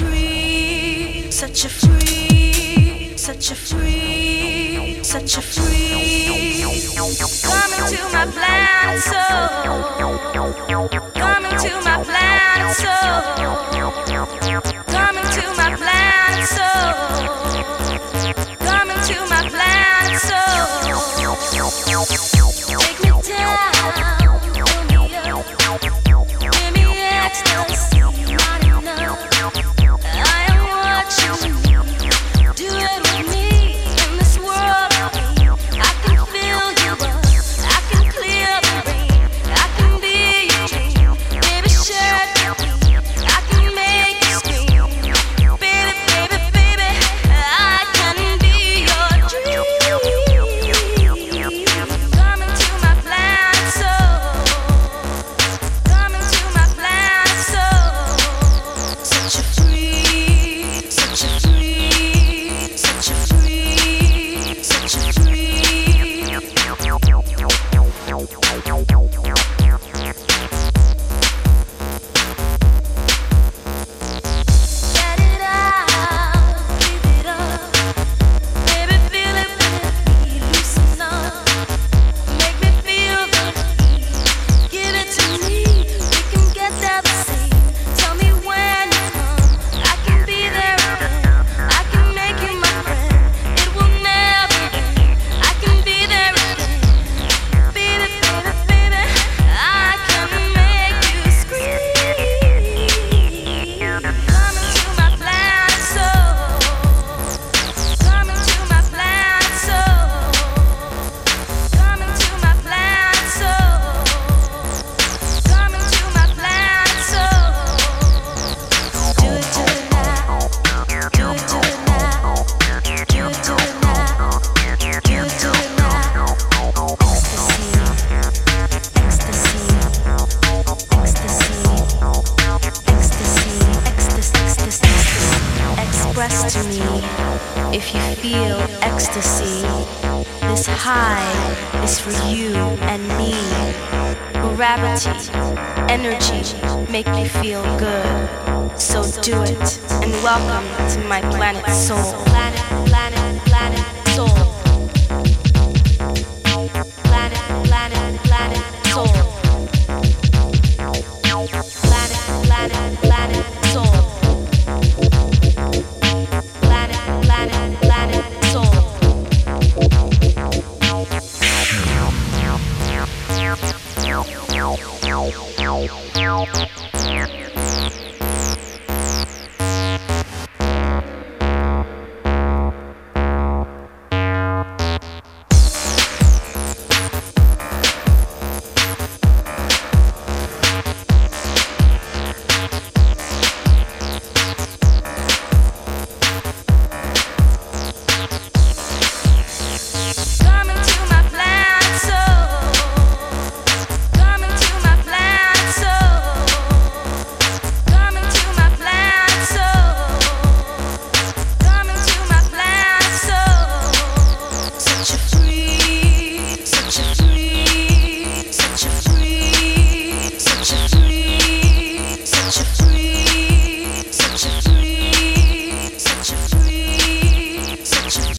free, such a free, such a free, such a free. Coming to my planet soul, coming to my planet soul, coming to my planet soul, coming to my planet soul. Take me down, fill me up, give me ecstasy, not enough. I am what you need. Do it with me in this world. I can fill you up, I can clear the rain, I can be your dream. Baby, share it with me, I can make you scream. Baby, baby, baby, I can be your dream. Coming to my planet soul, coming to my planet soul. Such a free, such a free, such a free, such a free. Get it out, give it up, baby, feel it with me, loosen up, make me feel the heat, give it to me, we can get there the same. Tell me when you come, I can be there again, I can make you my friend, it will never end, I can be there again, baby, baby, baby, I can make you scream. Coming to my planet soul, coming to my planet soul, coming to my planet soul, coming to my planet soul. Do it now, do it now, do it now, do it now. Ecstasy, ecstasy, ecstasy, ecstasy, ecstasy. Express to me if you feel ecstasy. This high is for you and me. Gravity, energy, make me feel good. So do it and welcome to my planet soul. Planet, planet, planet.